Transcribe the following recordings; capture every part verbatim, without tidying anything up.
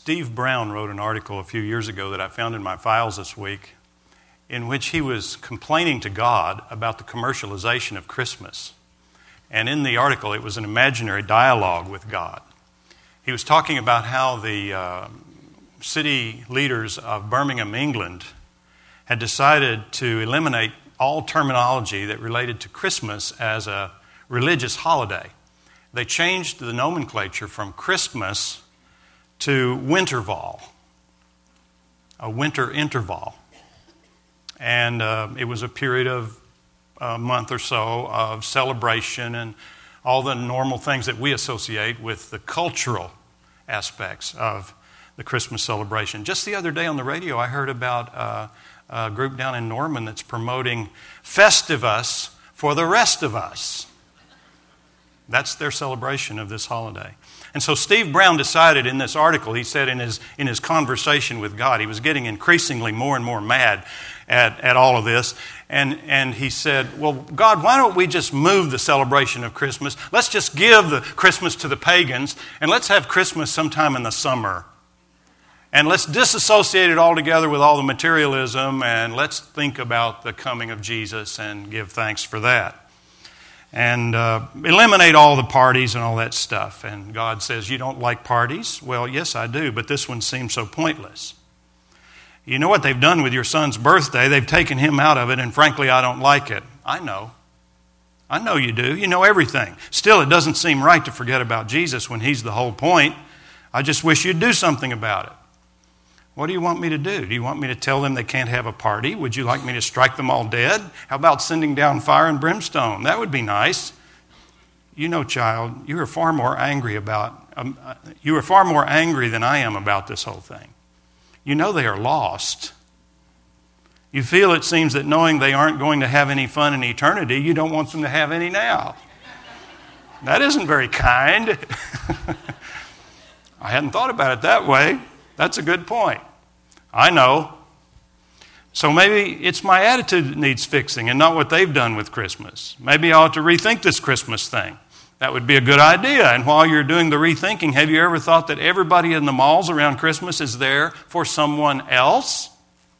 Steve Brown wrote an article a few years ago that I found in my files this week in which he was complaining to God about the commercialization of Christmas. And in the article, it was an imaginary dialogue with God. He was talking about how the uh, city leaders of Birmingham, England, had decided to eliminate all terminology that related to Christmas as a religious holiday. They changed the nomenclature from Christmas to Winterval, a winter interval. And uh, it was a period of a month or so of celebration and all the normal things that we associate with the cultural aspects of the Christmas celebration. Just the other day on the radio, I heard about uh, a group down in Norman that's promoting Festivus for the rest of us. That's their celebration of this holiday. And so Steve Brown decided in this article, he said in his in his conversation with God, he was getting increasingly more and more mad at, at all of this. And, and he said, well, God, why don't we just move the celebration of Christmas? Let's just give the Christmas to the pagans, and let's have Christmas sometime in the summer. And let's disassociate it altogether with all the materialism, and let's think about the coming of Jesus and give thanks for that. And uh, eliminate all the parties and all that stuff. And God says, you don't like parties? Well, yes, I do, but this one seems so pointless. You know what they've done with your son's birthday? They've taken him out of it, and frankly, I don't like it. I know. I know you do. You know everything. Still, it doesn't seem right to forget about Jesus when he's the whole point. I just wish you'd do something about it. What do you want me to do? Do you want me to tell them they can't have a party? Would you like me to strike them all dead? How about sending down fire and brimstone? That would be nice. You know, child, you are far more angry about, um, you are far more angry than I am about this whole thing. You know they are lost. You feel, it seems, that knowing they aren't going to have any fun in eternity, you don't want them to have any now. That isn't very kind. I hadn't thought about it that way. That's a good point. I know. So maybe it's my attitude that needs fixing and not what they've done with Christmas. Maybe I ought to rethink this Christmas thing. That would be a good idea. And while you're doing the rethinking, have you ever thought that everybody in the malls around Christmas is there for someone else?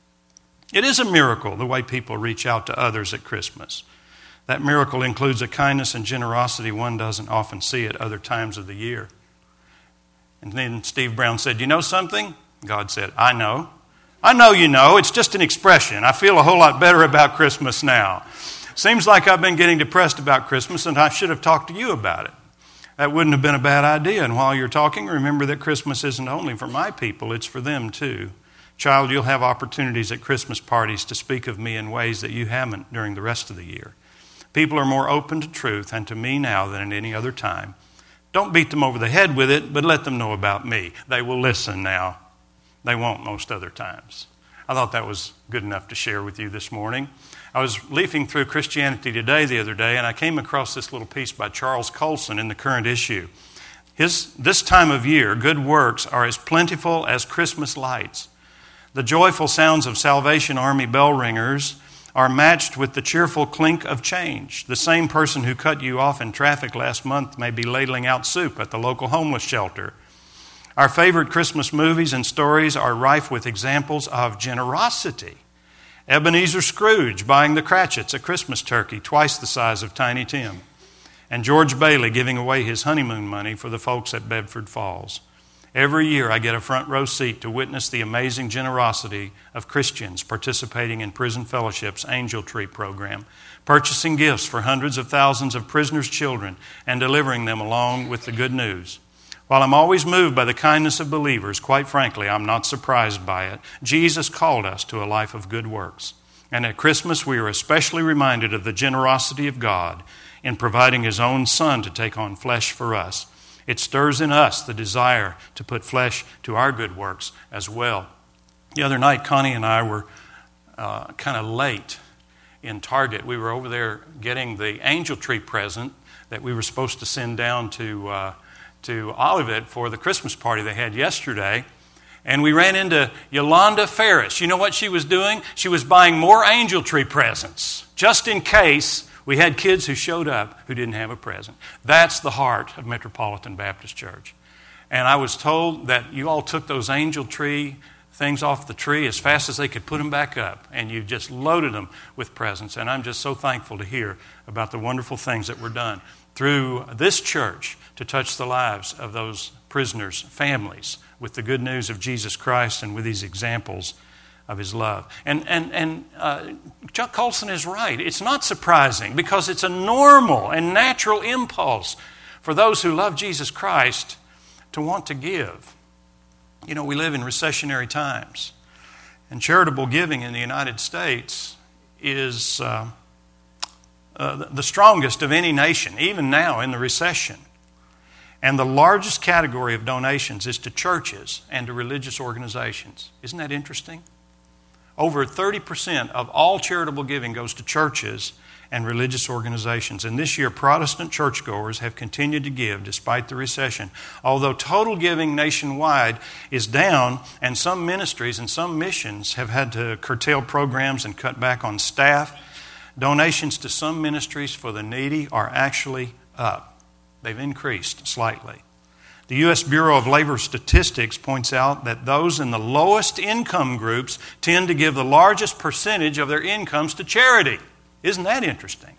It is a miracle the way people reach out to others at Christmas. That miracle includes a kindness and generosity one doesn't often see at other times of the year. And then Steve Brown said, you know something? God said, I know. I know you know. It's just an expression. I feel a whole lot better about Christmas now. Seems like I've been getting depressed about Christmas, and I should have talked to you about it. That wouldn't have been a bad idea. And while you're talking, remember that Christmas isn't only for my people, it's for them too. Child, you'll have opportunities at Christmas parties to speak of me in ways that you haven't during the rest of the year. People are more open to truth and to me now than at any other time. Don't beat them over the head with it, but let them know about me. They will listen now. They won't most other times. I thought that was good enough to share with you this morning. I was leafing through Christianity Today the other day, and I came across this little piece by Charles Colson in the current issue. His, this time of year, good works are as plentiful as Christmas lights. The joyful sounds of Salvation Army bell ringers are matched with the cheerful clink of change. The same person who cut you off in traffic last month may be ladling out soup at the local homeless shelter. Our favorite Christmas movies and stories are rife with examples of generosity. Ebenezer Scrooge buying the Cratchits a Christmas turkey twice the size of Tiny Tim. And George Bailey giving away his honeymoon money for the folks at Bedford Falls. Every year I get a front row seat to witness the amazing generosity of Christians participating in Prison Fellowship's Angel Tree program, purchasing gifts for hundreds of thousands of prisoners' children and delivering them along with the good news. While I'm always moved by the kindness of believers, quite frankly, I'm not surprised by it. Jesus called us to a life of good works. And at Christmas, we are especially reminded of the generosity of God in providing His own Son to take on flesh for us. It stirs in us the desire to put flesh to our good works as well. The other night, Connie and I were uh, kind of late in Target. We were over there getting the angel tree present that we were supposed to send down to uh, to Olivet for the Christmas party they had yesterday. And we ran into Yolanda Ferris. You know what she was doing? She was buying more angel tree presents, just in case we had kids who showed up who didn't have a present. That's the heart of Metropolitan Baptist Church. And I was told that you all took those angel tree things off the tree as fast as they could put them back up, and you just loaded them with presents. And I'm just so thankful to hear about the wonderful things that were done through this church to touch the lives of those prisoners' families with the good news of Jesus Christ and with these examples of His love. And, and, and uh, Chuck Colson is right. It's not surprising because it's a normal and natural impulse for those who love Jesus Christ to want to give. You know, we live in recessionary times, and charitable giving in the United States is uh, uh, the strongest of any nation, even now in the recession. And the largest category of donations is to churches and to religious organizations. Isn't that interesting? Over thirty percent of all charitable giving goes to churches and religious organizations. And this year, Protestant churchgoers have continued to give despite the recession. Although total giving nationwide is down, and some ministries and some missions have had to curtail programs and cut back on staff, donations to some ministries for the needy are actually up. They've increased slightly. The U S Bureau of Labor Statistics points out that those in the lowest income groups tend to give the largest percentage of their incomes to charity. Isn't that interesting?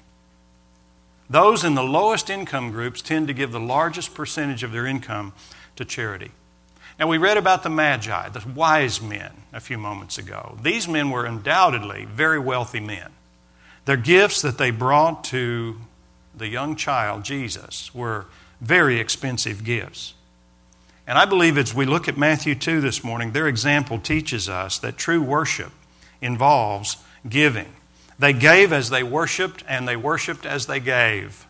Those in the lowest income groups tend to give the largest percentage of their income to charity. Now, we read about the Magi, the wise men, a few moments ago. These men were undoubtedly very wealthy men. Their gifts that they brought to the young child, Jesus, were very expensive gifts. And I believe as we look at Matthew two this morning, their example teaches us that true worship involves giving. They gave as they worshiped, and they worshiped as they gave.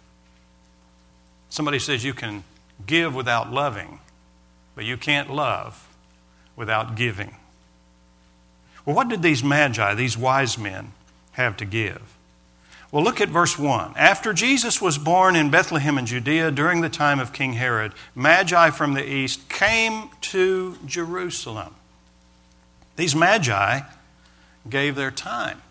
Somebody says you can give without loving, but you can't love without giving. Well, what did these magi, these wise men, have to give? Well, look at verse one. After Jesus was born in Bethlehem in Judea during the time of King Herod, magi from the east came to Jerusalem. These magi gave their time.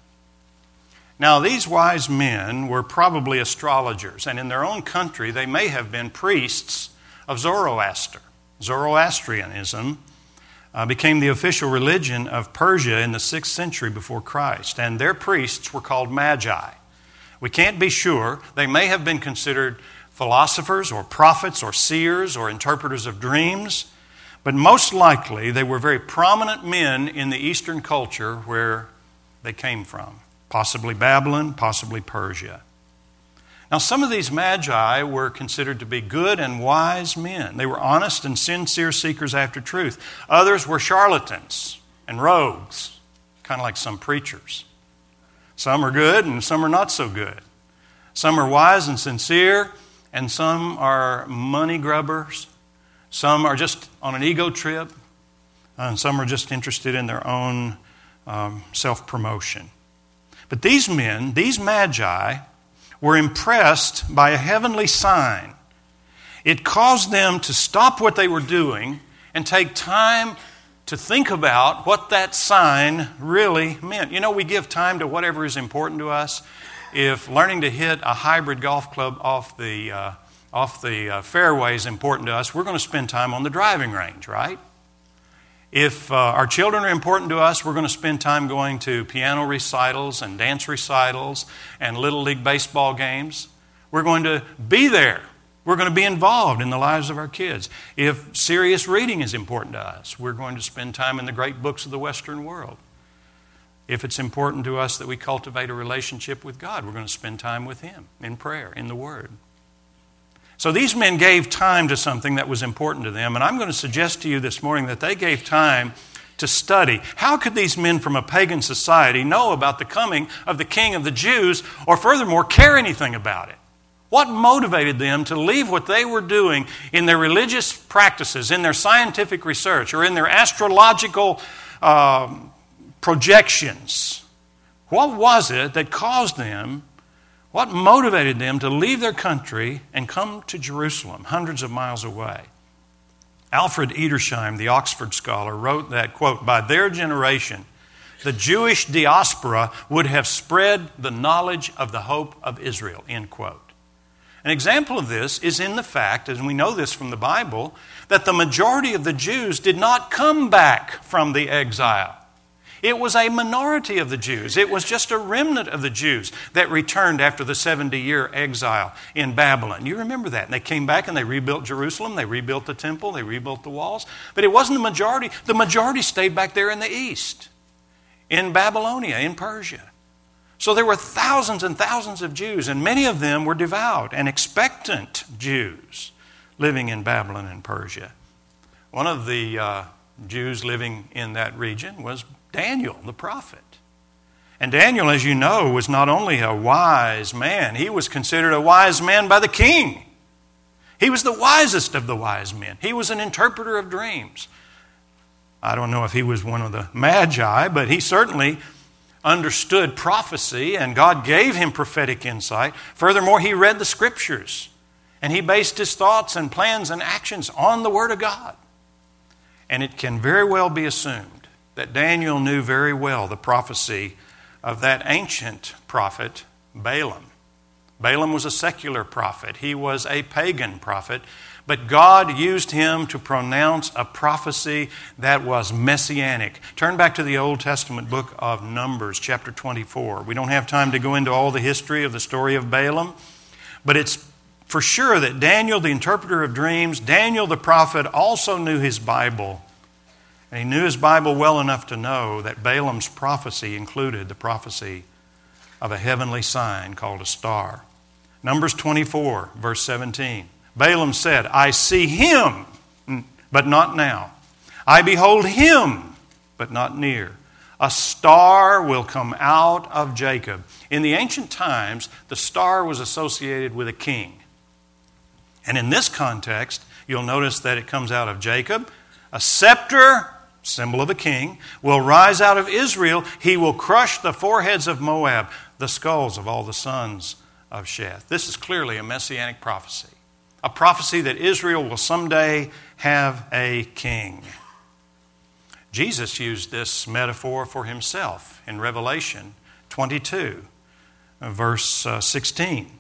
Now, these wise men were probably astrologers, and in their own country, they may have been priests of Zoroaster. Zoroastrianism uh, became the official religion of Persia in the sixth century before Christ, and their priests were called magi. We can't be sure. They may have been considered philosophers or prophets or seers or interpreters of dreams, but most likely they were very prominent men in the Eastern culture where they came from. Possibly Babylon, possibly Persia. Now, some of these magi were considered to be good and wise men. They were honest and sincere seekers after truth. Others were charlatans and rogues, kind of like some preachers. Some are good and some are not so good. Some are wise and sincere, and some are money grubbers. Some are just on an ego trip, and some are just interested in their own um, self-promotion. But these men, these magi, were impressed by a heavenly sign. It caused them to stop what they were doing and take time to think about what that sign really meant. You know, we give time to whatever is important to us. If learning to hit a hybrid golf club off the, uh, off the uh, fairway is important to us, we're going to spend time on the driving range, right? If uh, our children are important to us, we're going to spend time going to piano recitals and dance recitals and Little League baseball games. We're going to be there. We're going to be involved in the lives of our kids. If serious reading is important to us, we're going to spend time in the great books of the Western world. If it's important to us that we cultivate a relationship with God, we're going to spend time with Him in prayer, in the Word. So these men gave time to something that was important to them, and I'm going to suggest to you this morning that they gave time to study. How could these men from a pagan society know about the coming of the King of the Jews, or furthermore, care anything about it? What motivated them to leave what they were doing in their religious practices, in their scientific research, or in their astrological uh, projections? What was it that caused them What motivated them to leave their country and come to Jerusalem, hundreds of miles away? Alfred Edersheim, the Oxford scholar, wrote that, quote, by their generation, the Jewish diaspora would have spread the knowledge of the hope of Israel, end quote. An example of this is in the fact, and we know this from the Bible, that the majority of the Jews did not come back from the exile. It was a minority of the Jews. It was just a remnant of the Jews that returned after the seventy-year exile in Babylon. You remember that. And they came back and they rebuilt Jerusalem. They rebuilt the temple. They rebuilt the walls. But it wasn't the majority. The majority stayed back there in the east, in Babylonia, in Persia. So there were thousands and thousands of Jews, and many of them were devout and expectant Jews living in Babylon and Persia. One of the uh, Jews living in that region was Daniel, the prophet. And Daniel, as you know, was not only a wise man, he was considered a wise man by the king. He was the wisest of the wise men. He was an interpreter of dreams. I don't know if he was one of the magi, but he certainly understood prophecy, and God gave him prophetic insight. Furthermore, he read the Scriptures, and he based his thoughts and plans and actions on the Word of God. And it can very well be assumed that Daniel knew very well the prophecy of that ancient prophet, Balaam. Balaam was a secular prophet. He was a pagan prophet. But God used him to pronounce a prophecy that was messianic. Turn back to the Old Testament book of Numbers, chapter twenty-four. We don't have time to go into all the history of the story of Balaam, but it's for sure that Daniel, the interpreter of dreams, Daniel the prophet, also knew his Bible. And he knew his Bible well enough to know that Balaam's prophecy included the prophecy of a heavenly sign called a star. Numbers twenty-four, verse seventeen. Balaam said, I see him, but not now. I behold him, but not near. A star will come out of Jacob. In the ancient times, the star was associated with a king. And in this context, you'll notice that it comes out of Jacob. A scepter, symbol of a king, will rise out of Israel. He will crush the foreheads of Moab, the skulls of all the sons of Sheth. This is clearly a messianic prophecy. A prophecy that Israel will someday have a king. Jesus used this metaphor for himself in Revelation twenty-two, verse sixteen.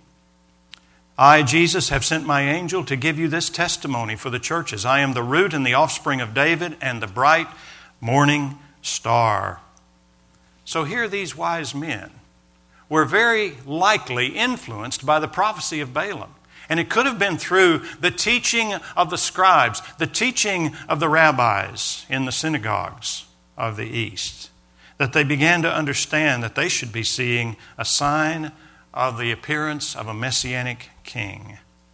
I, Jesus, have sent my angel to give you this testimony for the churches. I am the root and the offspring of David and the bright morning star. So here these wise men were very likely influenced by the prophecy of Balaam. And it could have been through the teaching of the scribes, the teaching of the rabbis in the synagogues of the East, that they began to understand that they should be seeing a sign of the appearance of a messianic king.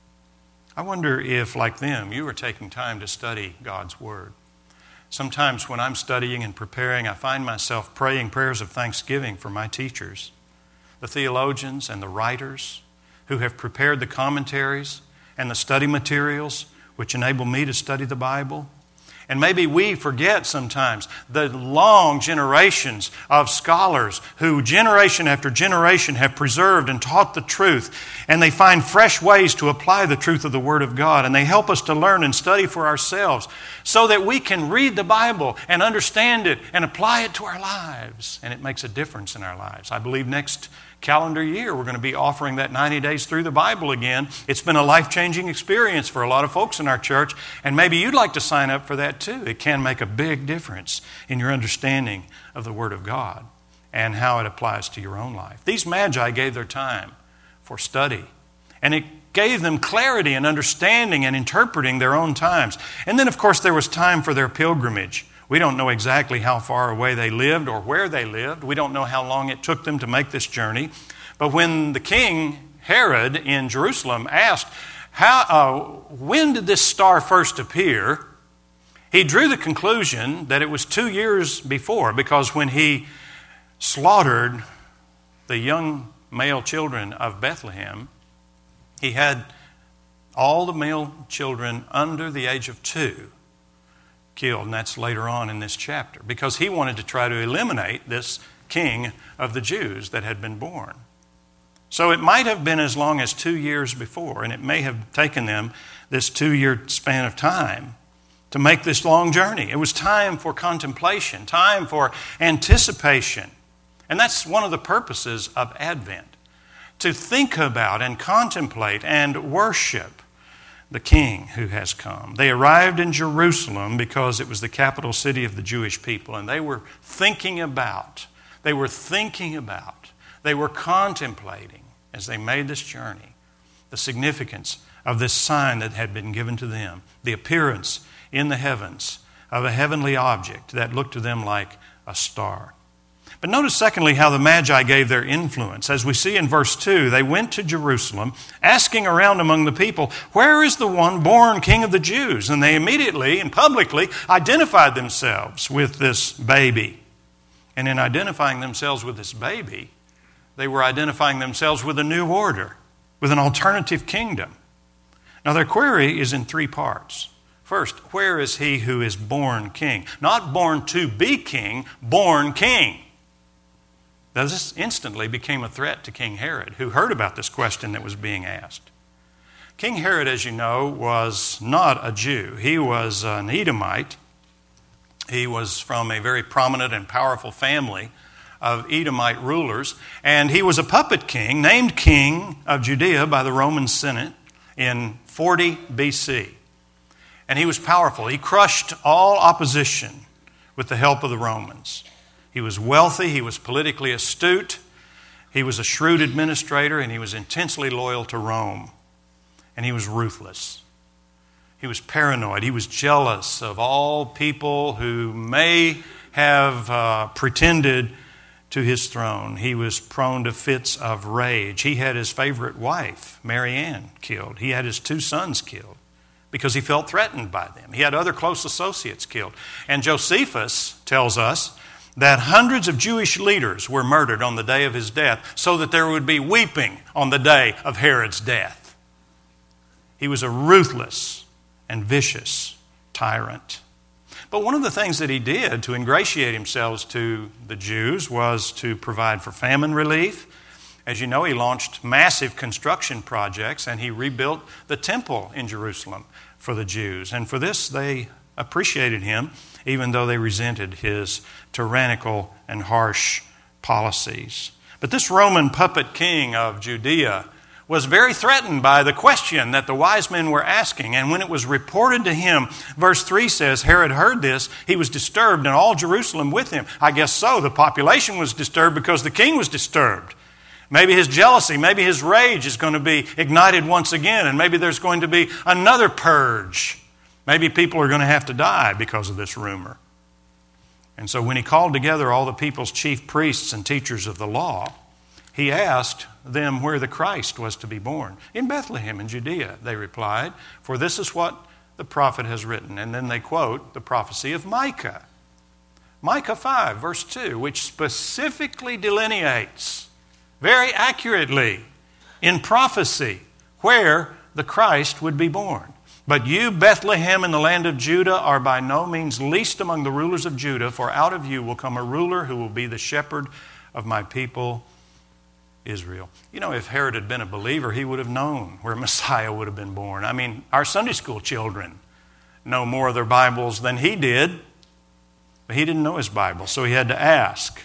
I wonder if, like them, you are taking time to study God's Word. Sometimes when I'm studying and preparing, I find myself praying prayers of thanksgiving for my teachers, the theologians and the writers who have prepared the commentaries and the study materials which enable me to study the Bible. And maybe we forget sometimes the long generations of scholars who generation after generation have preserved and taught the truth. And they find fresh ways to apply the truth of the Word of God. And they help us to learn and study for ourselves so that we can read the Bible and understand it and apply it to our lives. And it makes a difference in our lives. I believe next calendar year we're going to be offering that ninety days through the Bible again. It's been a life-changing experience for a lot of folks in our church, and maybe you'd like to sign up for that too. It can make a big difference in your understanding of the Word of God and how it applies to your own life. These magi gave their time for study, and it gave them clarity and understanding and interpreting their own times. And then, of course, there was time for their pilgrimage. We don't know exactly how far away they lived or where they lived. We don't know how long it took them to make this journey. But when the king, Herod, in Jerusalem asked, "How? Uh, when did this star first appear?" he drew the conclusion that it was two years before, because when he slaughtered the young male children of Bethlehem, he had all the male children under the age of two killed, and that's later on in this chapter, because he wanted to try to eliminate this king of the Jews that had been born. So it might have been as long as two years before, and it may have taken them this two-year span of time to make this long journey. It was time for contemplation, time for anticipation. And that's one of the purposes of Advent, to think about and contemplate and worship the King who has come. They arrived in Jerusalem because it was the capital city of the Jewish people, and they were thinking about, they were thinking about, they were contemplating as they made this journey the significance of this sign that had been given to them, the appearance in the heavens of a heavenly object that looked to them like a star. But notice, secondly, how the Magi gave their influence. As we see in verse two, they went to Jerusalem, asking around among the people, "Where is the one born King of the Jews?" And they immediately and publicly identified themselves with this baby. And in identifying themselves with this baby, they were identifying themselves with a new order, with an alternative kingdom. Now, their query is in three parts. First, where is he who is born king? Not born to be king, born king. Now, this instantly became a threat to King Herod, who heard about this question that was being asked. King Herod, as you know, was not a Jew. He was an Edomite. He was from a very prominent and powerful family of Edomite rulers, and he was a puppet king, named king of Judea by the Roman Senate in forty B C. And he was powerful. He crushed all opposition with the help of the Romans. He was wealthy, he was politically astute, he was a shrewd administrator, and he was intensely loyal to Rome. And he was ruthless. He was paranoid. He was jealous of all people who may have uh, pretended to his throne. He was prone to fits of rage. He had his favorite wife, Mary Ann, killed. He had his two sons killed because he felt threatened by them. He had other close associates killed. And Josephus tells us that hundreds of Jewish leaders were murdered on the day of his death so that there would be weeping on the day of Herod's death. He was a ruthless and vicious tyrant. But one of the things that he did to ingratiate himself to the Jews was to provide for famine relief. As you know, he launched massive construction projects, and he rebuilt the temple in Jerusalem for the Jews. And for this, they appreciated him, even though they resented his tyrannical and harsh policies. But this Roman puppet king of Judea was very threatened by the question that the wise men were asking. And when it was reported to him, verse three says, Herod heard this, he was disturbed, and all Jerusalem with him. I guess so. The population was disturbed because the king was disturbed. Maybe his jealousy, maybe his rage is going to be ignited once again, and maybe there's going to be another purge. Maybe people are going to have to die because of this rumor. And so when he called together all the people's chief priests and teachers of the law, he asked them where the Christ was to be born. In Bethlehem in Judea, they replied, for this is what the prophet has written. And then they quote the prophecy of Micah. Micah five, verse two, which specifically delineates very accurately in prophecy where the Christ would be born. But you, Bethlehem, in the land of Judah, are by no means least among the rulers of Judah, for out of you will come a ruler who will be the shepherd of my people Israel. You know, if Herod had been a believer, he would have known where Messiah would have been born. I mean, our Sunday school children know more of their Bibles than he did, but he didn't know his Bible, so he had to ask.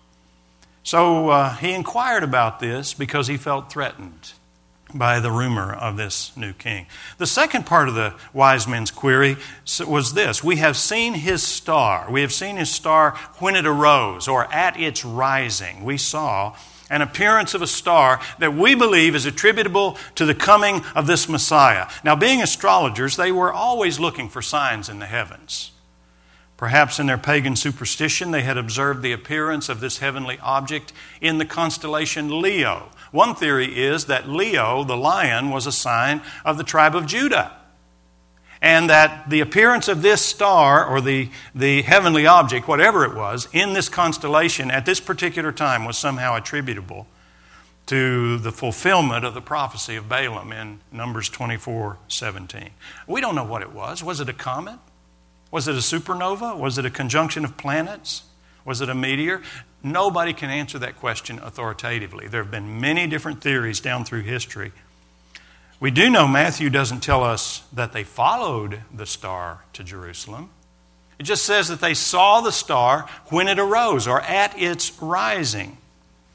So uh, he inquired about this because he felt threatened by the rumor of this new king. The second part of the wise men's query was this: we have seen his star. We have seen his star when it arose, or at its rising. We saw an appearance of a star that we believe is attributable to the coming of this Messiah. Now, being astrologers, they were always looking for signs in the heavens. Perhaps in their pagan superstition, they had observed the appearance of this heavenly object in the constellation Leo. One theory is that Leo, the lion, was a sign of the tribe of Judah, and that the appearance of this star, or the, the heavenly object, whatever it was, in this constellation at this particular time was somehow attributable to the fulfillment of the prophecy of Balaam in Numbers twenty-four seventeen. We don't know what it was. Was it a comet? Was it a supernova? Was it a conjunction of planets? Was it a meteor? Nobody can answer that question authoritatively. There have been many different theories down through history. We do know Matthew doesn't tell us that they followed the star to Jerusalem. It just says that they saw the star when it arose, or at its rising.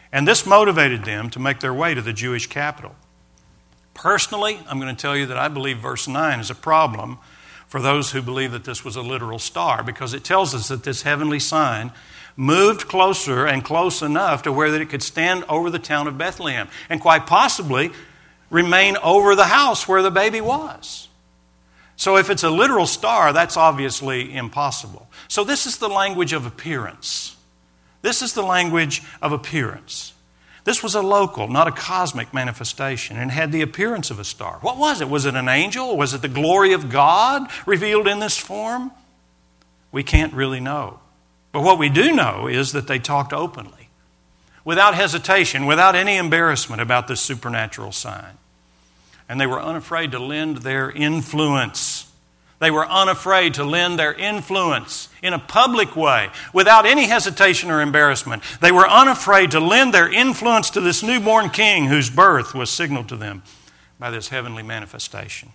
And this motivated them to make their way to the Jewish capital. Personally, I'm going to tell you that I believe verse nine is a problem for those who believe that this was a literal star, because it tells us that this heavenly sign moved closer and close enough to where that it could stand over the town of Bethlehem and quite possibly remain over the house where the baby was. So if it's a literal star, that's obviously impossible. So this is the language of appearance. This is the language of appearance. This was a local, not a cosmic manifestation, and had the appearance of a star. What was it? Was it an angel? Was it the glory of God revealed in this form? We can't really know. But what we do know is that they talked openly, without hesitation, without any embarrassment about this supernatural sign. And they were unafraid to lend their influence. They were unafraid to lend their influence in a public way, without any hesitation or embarrassment. They were unafraid to lend their influence to this newborn king whose birth was signaled to them by this heavenly manifestation.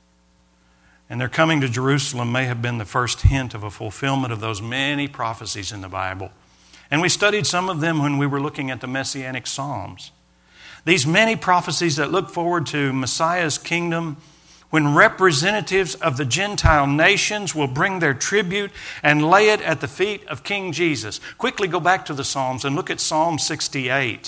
And their coming to Jerusalem may have been the first hint of a fulfillment of those many prophecies in the Bible. And we studied some of them when we were looking at the Messianic Psalms. These many prophecies that look forward to Messiah's kingdom, when representatives of the Gentile nations will bring their tribute and lay it at the feet of King Jesus. Quickly go back to the Psalms and look at Psalm sixty-eight.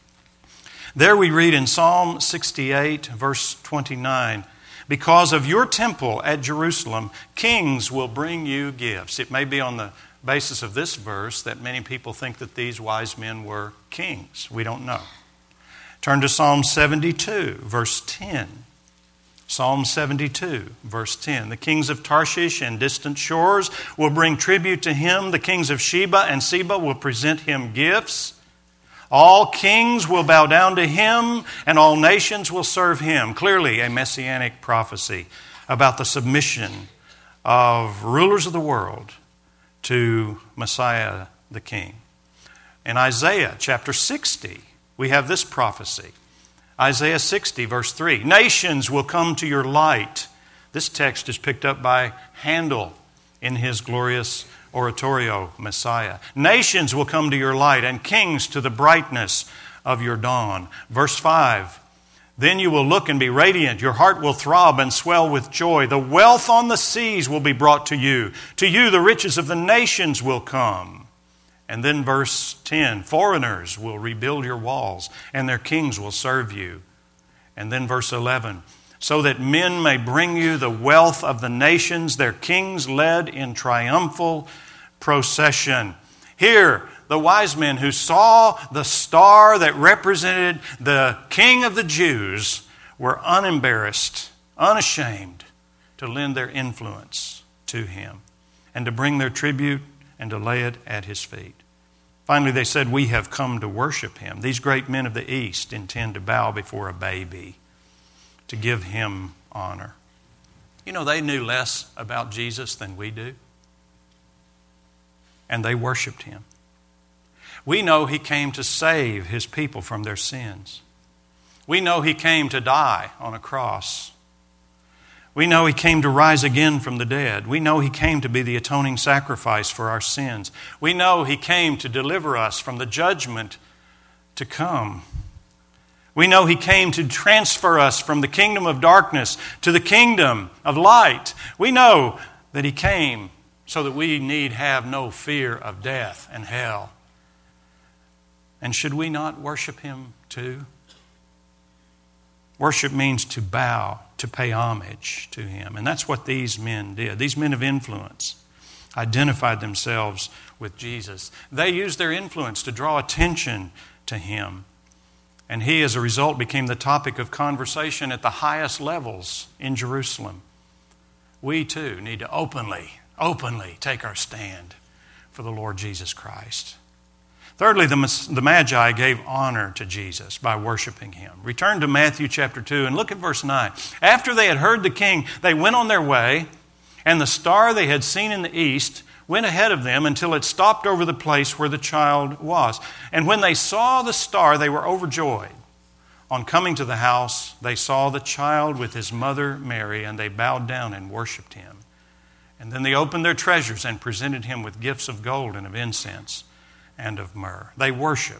There we read in Psalm sixty-eight, verse twenty-nine, "Because of your temple at Jerusalem, kings will bring you gifts." It may be on the basis of this verse that many people think that these wise men were kings. We don't know. Turn to Psalm seventy-two, verse ten. Psalm seventy-two, verse ten. "The kings of Tarshish and distant shores will bring tribute to him. The kings of Sheba and Seba will present him gifts. All kings will bow down to him, and all nations will serve him." Clearly a messianic prophecy about the submission of rulers of the world to Messiah the King. In Isaiah chapter sixty, we have this prophecy. Isaiah sixty, verse three. "Nations will come to your light." This text is picked up by Handel in his glorious oratorio, Messiah. "Nations will come to your light, and kings to the brightness of your dawn." Verse five. "Then you will look and be radiant. Your heart will throb and swell with joy. The wealth on the seas will be brought to you. To you the riches of the nations will come." And then verse ten, "Foreigners will rebuild your walls, and their kings will serve you." And then verse eleven, "So that men may bring you the wealth of the nations, their kings led in triumphal procession." Here, the wise men who saw the star that represented the King of the Jews were unembarrassed, unashamed to lend their influence to him and to bring their tribute and to lay it at his feet. Finally, they said, "We have come to worship him." These great men of the East intend to bow before a baby to give him honor. You know, they knew less about Jesus than we do. And they worshiped him. We know he came to save his people from their sins. We know he came to die on a cross. We know he came to rise again from the dead. We know he came to be the atoning sacrifice for our sins. We know he came to deliver us from the judgment to come. We know he came to transfer us from the kingdom of darkness to the kingdom of light. We know that he came so that we need have no fear of death and hell. And should we not worship him too? Worship means to bow, to pay homage to him. And that's what these men did. These men of influence identified themselves with Jesus. They used their influence to draw attention to him. And he, as a result, became the topic of conversation at the highest levels in Jerusalem. We too need to openly, openly take our stand for the Lord Jesus Christ. Thirdly, the, the Magi gave honor to Jesus by worshiping him. Return to Matthew chapter two and look at verse nine. "After they had heard the king, they went on their way, and the star they had seen in the east went ahead of them until it stopped over the place where the child was. And when they saw the star, they were overjoyed. On coming to the house, they saw the child with his mother Mary, and they bowed down and worshiped him. And then they opened their treasures and presented him with gifts of gold and of incense and of myrrh." They worshiped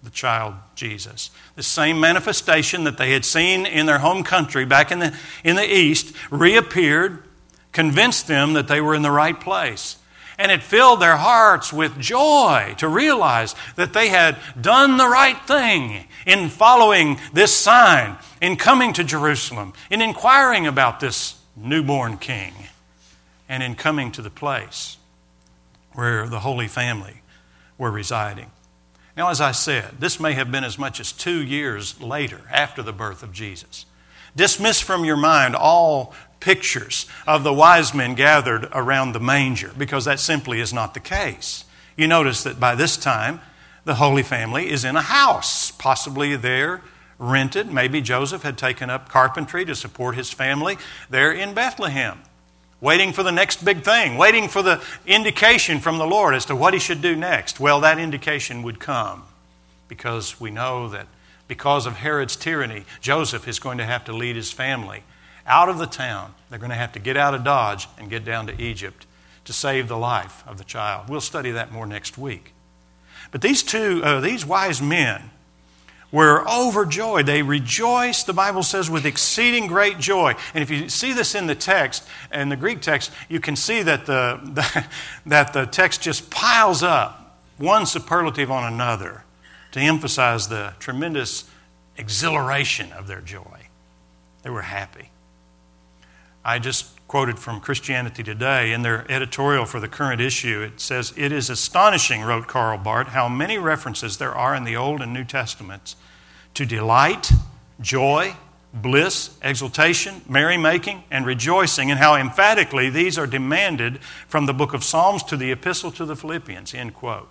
the child Jesus. The same manifestation that they had seen in their home country back in the, in the East reappeared, convinced them that they were in the right place. And it filled their hearts with joy to realize that they had done the right thing in following this sign, in coming to Jerusalem, in inquiring about this newborn king, and in coming to the place where the Holy Family were residing. Now, as I said, this may have been as much as two years later, after the birth of Jesus. Dismiss from your mind all pictures of the wise men gathered around the manger, because that simply is not the case. You notice that by this time, the Holy Family is in a house, possibly there rented. Maybe Joseph had taken up carpentry to support his family there in Bethlehem, waiting for the next big thing, waiting for the indication from the Lord as to what he should do next. Well, that indication would come, because we know that because of Herod's tyranny, Joseph is going to have to lead his family out of the town. They're going to have to get out of Dodge and get down to Egypt to save the life of the child. We'll study that more next week. But these two, uh, these wise men were overjoyed. They rejoiced, the Bible says, with exceeding great joy. And if you see this in the text, in the Greek text, you can see that the, the, that the text just piles up one superlative on another to emphasize the tremendous exhilaration of their joy. They were happy. I just quoted from Christianity Today in their editorial for the current issue. It says, "It is astonishing," wrote Karl Barth, "how many references there are in the Old and New Testaments to delight, joy, bliss, exultation, merrymaking, and rejoicing, and how emphatically these are demanded from the book of Psalms to the epistle to the Philippians," end quote.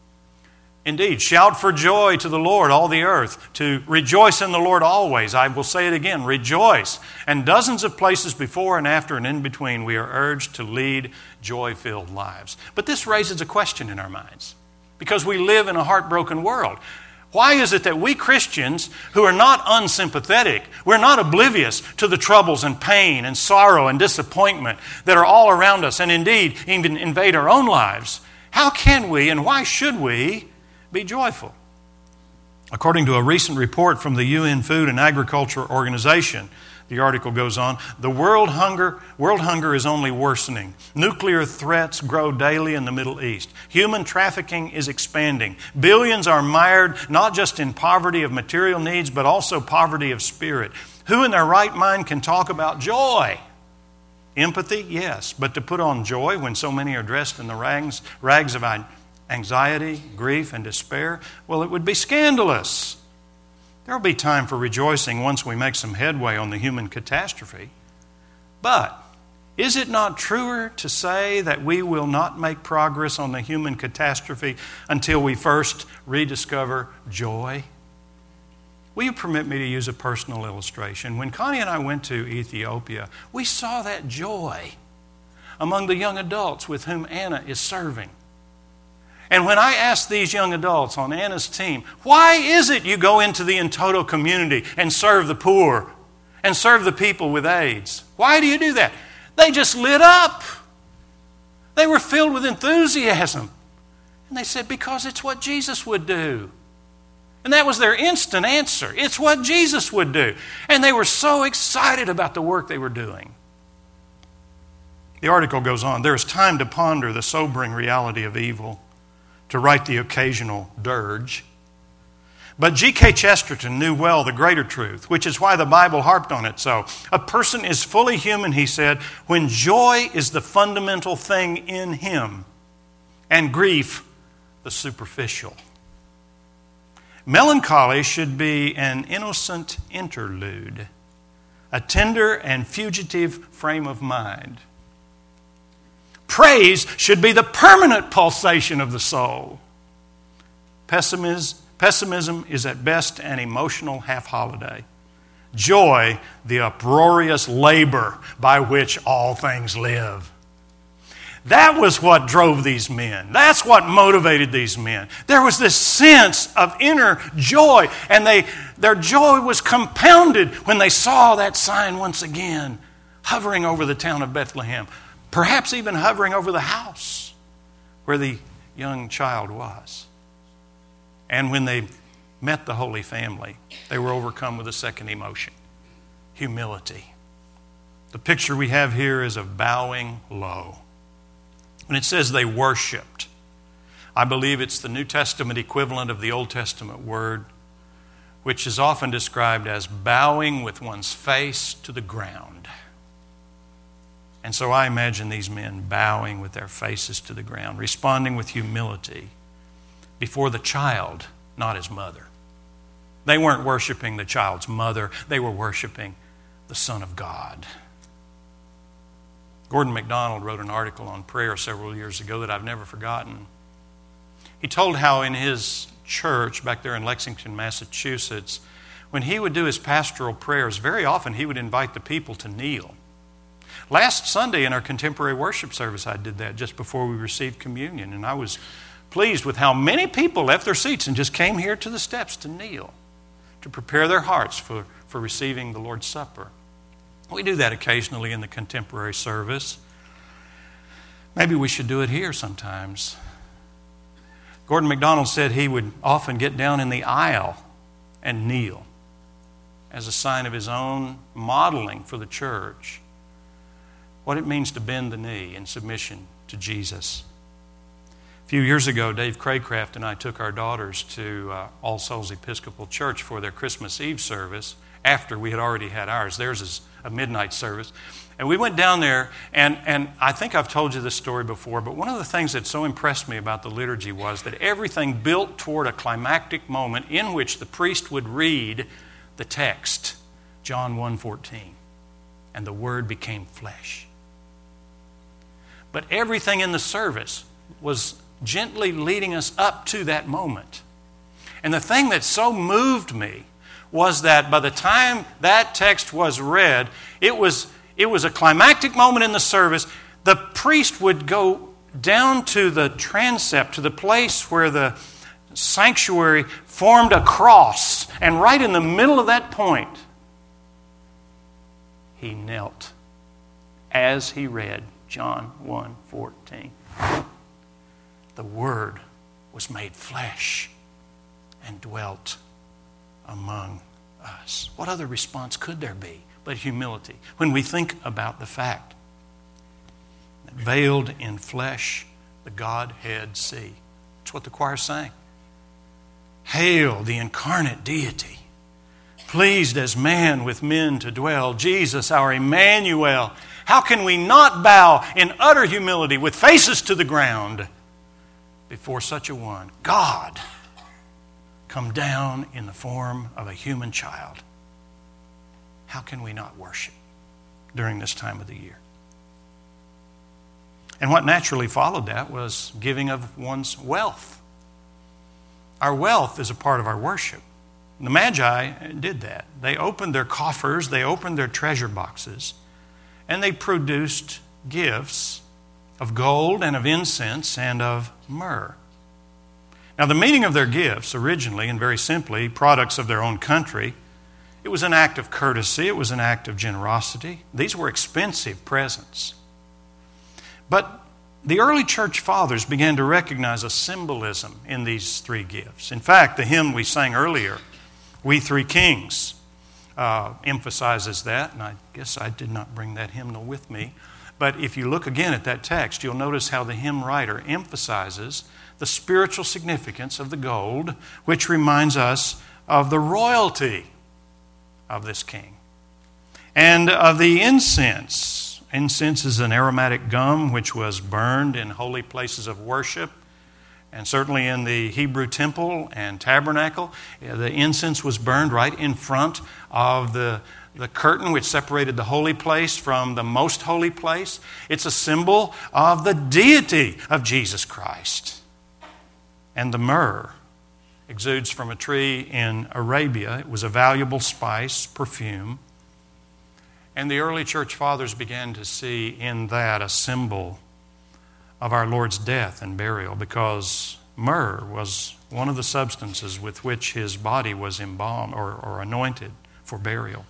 Indeed, shout for joy to the Lord, all the earth, to rejoice in the Lord always. I will say it again, rejoice. And dozens of places before and after and in between, we are urged to lead joy-filled lives. But this raises a question in our minds, because we live in a heartbroken world. Why is it that we Christians, who are not unsympathetic, we're not oblivious to the troubles and pain and sorrow and disappointment that are all around us and indeed even invade our own lives, how can we and why should we be joyful? According to a recent report from the U N Food and Agriculture Organization, the article goes on, the world hunger, world hunger is only worsening. Nuclear threats grow daily in the Middle East. Human trafficking is expanding. Billions are mired not just in poverty of material needs, but also poverty of spirit. Who in their right mind can talk about joy? Empathy, yes, but to put on joy when so many are dressed in the rags, rags of anxiety, grief, and despair, well, it would be scandalous. There will be time for rejoicing once we make some headway on the human catastrophe. But is it not truer to say that we will not make progress on the human catastrophe until we first rediscover joy? Will you permit me to use a personal illustration? When Connie and I went to Ethiopia, we saw that joy among the young adults with whom Anna is serving. And when I asked these young adults on Anna's team, why is it you go into the Entoto community and serve the poor and serve the people with AIDS? Why do you do that? They just lit up. They were filled with enthusiasm. And they said, because it's what Jesus would do. And that was their instant answer. It's what Jesus would do. And they were so excited about the work they were doing. The article goes on, there is time to ponder the sobering reality of evil, to write the occasional dirge. But G K Chesterton knew well the greater truth, which is why the Bible harped on it so. A person is fully human, he said, when joy is the fundamental thing in him and grief the superficial. Melancholy should be an innocent interlude, a tender and fugitive frame of mind. Praise should be the permanent pulsation of the soul. Pessimism, pessimism is at best an emotional half-holiday. Joy, the uproarious labor by which all things live. That was what drove these men. That's what motivated these men. There was this sense of inner joy, and they, their joy was compounded when they saw that sign once again hovering over the town of Bethlehem. Perhaps even hovering over the house where the young child was. And when they met the Holy Family, they were overcome with a second emotion, humility. The picture we have here is of bowing low. When it says they worshiped, I believe it's the New Testament equivalent of the Old Testament word, which is often described as bowing with one's face to the ground. And so I imagine these men bowing with their faces to the ground, responding with humility before the child, not his mother. They weren't worshiping the child's mother. They were worshiping the Son of God. Gordon MacDonald wrote an article on prayer several years ago that I've never forgotten. He told how in his church back there in Lexington, Massachusetts, when he would do his pastoral prayers, very often he would invite the people to kneel. Last Sunday in our contemporary worship service, I did that just before we received communion, and I was pleased with how many people left their seats and just came here to the steps to kneel, to prepare their hearts for, for receiving the Lord's Supper. We do that occasionally in the contemporary service. Maybe we should do it here sometimes. Gordon MacDonald said he would often get down in the aisle and kneel as a sign of his own modeling for the church what it means to bend the knee in submission to Jesus. A few years ago, Dave Craycraft and I took our daughters to uh, All Souls Episcopal Church for their Christmas Eve service after we had already had ours. Theirs is a midnight service. And we went down there, and, and I think I've told you this story before, but one of the things that so impressed me about the liturgy was that everything built toward a climactic moment in which the priest would read the text, John one fourteen, and the Word became flesh. But everything in the service was gently leading us up to that moment. And the thing that so moved me was that by the time that text was read, it was, it was a climactic moment in the service. The priest would go down to the transept, to the place where the sanctuary formed a cross. And right in the middle of that point, he knelt as he read John one fourteen. The Word was made flesh and dwelt among us. What other response could there be but humility when we think about the fact that veiled in flesh the Godhead see? That's what the choir sang. Hail the incarnate deity, pleased as man with men to dwell, Jesus our Emmanuel. How can we not bow in utter humility with faces to the ground before such a one? God come down in the form of a human child. How can we not worship during this time of the year? And what naturally followed that was giving of one's wealth. Our wealth is a part of our worship. The Magi did that. They opened their coffers, they opened their treasure boxes, and they produced gifts of gold and of incense and of myrrh. Now, the meaning of their gifts originally, and very simply, products of their own country, it was an act of courtesy, it was an act of generosity. These were expensive presents. But the early church fathers began to recognize a symbolism in these three gifts. In fact, the hymn we sang earlier, We Three Kings, uh, emphasizes that, and I guess I did not bring that hymnal with me. But if you look again at that text, you'll notice how the hymn writer emphasizes the spiritual significance of the gold, which reminds us of the royalty of this king, and of the incense. Incense is an aromatic gum which was burned in holy places of worship, and certainly in the Hebrew temple and tabernacle. The incense was burned right in front of the, the curtain which separated the holy place from the most holy place. It's a symbol of the deity of Jesus Christ. And the myrrh exudes from a tree in Arabia. It was a valuable spice, perfume. And the early church fathers began to see in that a symbol of our Lord's death and burial, because myrrh was one of the substances with which his body was embalmed or, or anointed for burial.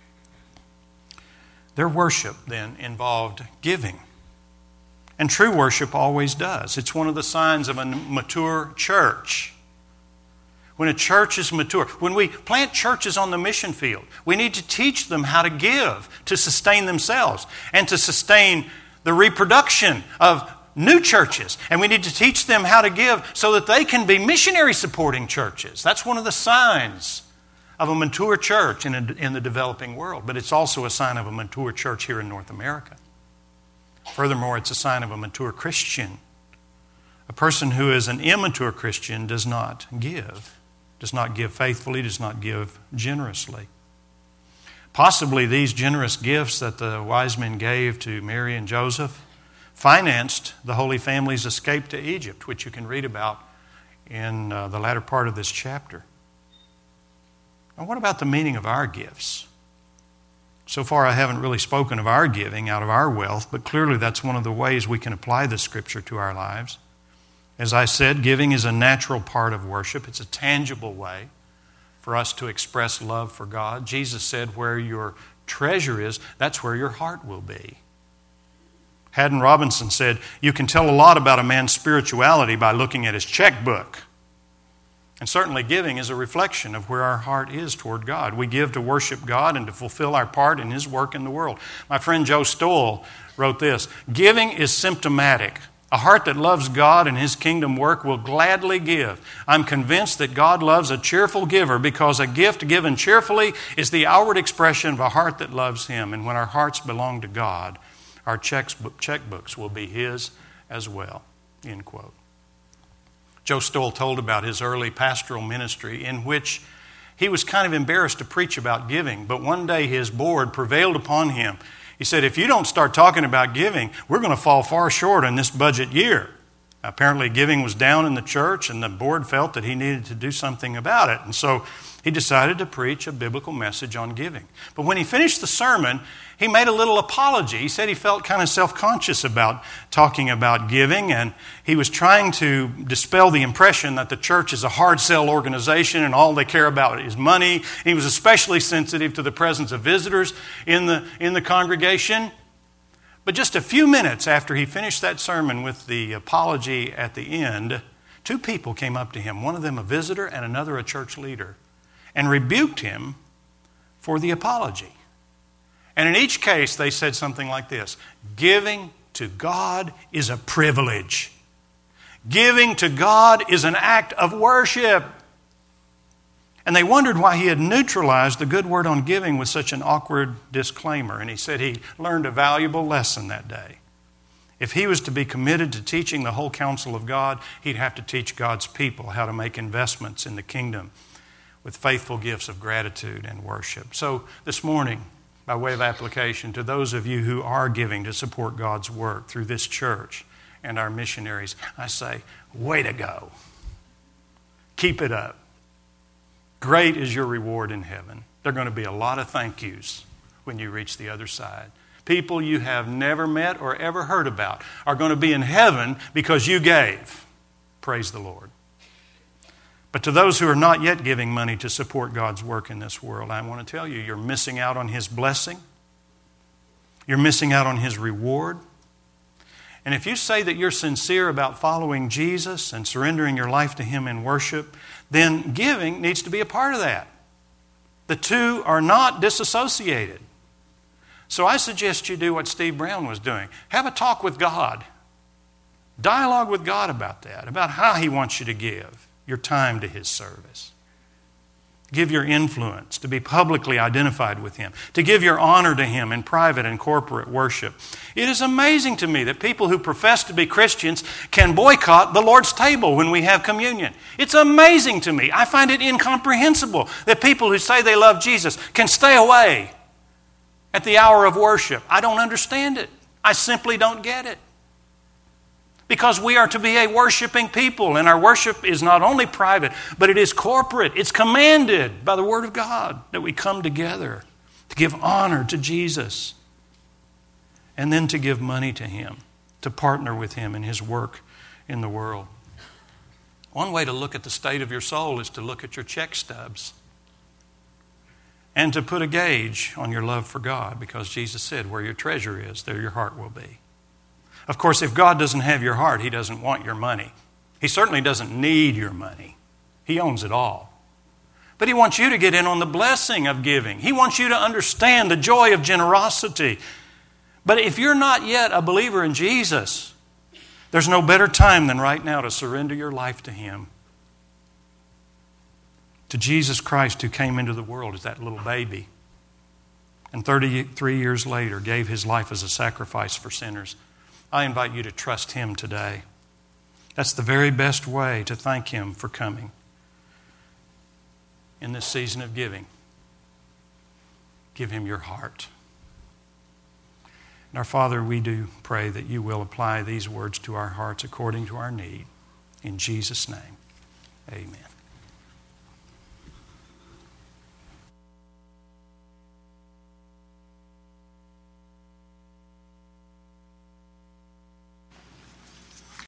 Their worship then involved giving. And true worship always does. It's one of the signs of a mature church. When a church is mature, when we plant churches on the mission field, we need to teach them how to give to sustain themselves and to sustain the reproduction of new churches. And we need to teach them how to give so that they can be missionary supporting churches. That's one of the signs of a mature church in, a, in the developing world. But it's also a sign of a mature church here in North America. Furthermore, it's a sign of a mature Christian. A person who is an immature Christian does not give, does not give faithfully, does not give generously. Possibly these generous gifts that the wise men gave to Mary and Joseph financed the Holy Family's escape to Egypt, which you can read about in uh, the latter part of this chapter. Now, what about the meaning of our gifts? So far, I haven't really spoken of our giving out of our wealth, but clearly that's one of the ways we can apply this Scripture to our lives. As I said, giving is a natural part of worship. It's a tangible way for us to express love for God. Jesus said, where your treasure is, that's where your heart will be. Haddon Robinson said, you can tell a lot about a man's spirituality by looking at his checkbook. And certainly giving is a reflection of where our heart is toward God. We give to worship God and to fulfill our part in His work in the world. My friend Joe Stoll wrote this, giving is symptomatic. A heart that loves God and His kingdom work will gladly give. I'm convinced that God loves a cheerful giver because a gift given cheerfully is the outward expression of a heart that loves Him. And when our hearts belong to God, our checkbooks will be His as well. End quote. Joe Stoll told about his early pastoral ministry in which he was kind of embarrassed to preach about giving, but one day his board prevailed upon him. He said, if you don't start talking about giving, we're going to fall far short in this budget year. Apparently giving was down in the church and the board felt that he needed to do something about it. And so he decided to preach a biblical message on giving. But when he finished the sermon, he made a little apology. He said he felt kind of self-conscious about talking about giving, and he was trying to dispel the impression that the church is a hard-sell organization and all they care about is money. He was especially sensitive to the presence of visitors in the, in the congregation. But just a few minutes after he finished that sermon with the apology at the end, two people came up to him, one of them a visitor and another a church leader, and rebuked him for the apology. And in each case, they said something like this, giving to God is a privilege. Giving to God is an act of worship. And they wondered why he had neutralized the good word on giving with such an awkward disclaimer. And he said he learned a valuable lesson that day. If he was to be committed to teaching the whole counsel of God, he'd have to teach God's people how to make investments in the kingdom with faithful gifts of gratitude and worship. So this morning, by way of application, to those of you who are giving to support God's work through this church and our missionaries, I say, way to go. Keep it up. Great is your reward in heaven. There are going to be a lot of thank yous when you reach the other side. People you have never met or ever heard about are going to be in heaven because you gave. Praise the Lord. But to those who are not yet giving money to support God's work in this world, I want to tell you, you're missing out on His blessing. You're missing out on His reward. And if you say that you're sincere about following Jesus and surrendering your life to Him in worship, then giving needs to be a part of that. The two are not disassociated. So I suggest you do what Steve Brown was doing. Have a talk with God. Dialogue with God about that, about how He wants you to give your time to His service. Give your influence to be publicly identified with Him, to give your honor to Him in private and corporate worship. It is amazing to me that people who profess to be Christians can boycott the Lord's table when we have communion. It's amazing to me. I find it incomprehensible that people who say they love Jesus can stay away at the hour of worship. I don't understand it. I simply don't get it. Because we are to be a worshiping people, and our worship is not only private, but it is corporate. It's commanded by the Word of God that we come together to give honor to Jesus and then to give money to Him, to partner with Him in His work in the world. One way to look at the state of your soul is to look at your check stubs and to put a gauge on your love for God, because Jesus said, where your treasure is, there your heart will be. Of course, if God doesn't have your heart, He doesn't want your money. He certainly doesn't need your money. He owns it all. But He wants you to get in on the blessing of giving. He wants you to understand the joy of generosity. But if you're not yet a believer in Jesus, there's no better time than right now to surrender your life to Him. To Jesus Christ, who came into the world as that little baby and thirty-three years later gave His life as a sacrifice for sinners. I invite you to trust Him today. That's the very best way to thank Him for coming in this season of giving. Give Him your heart. And our Father, we do pray that You will apply these words to our hearts according to our need. In Jesus' name, amen.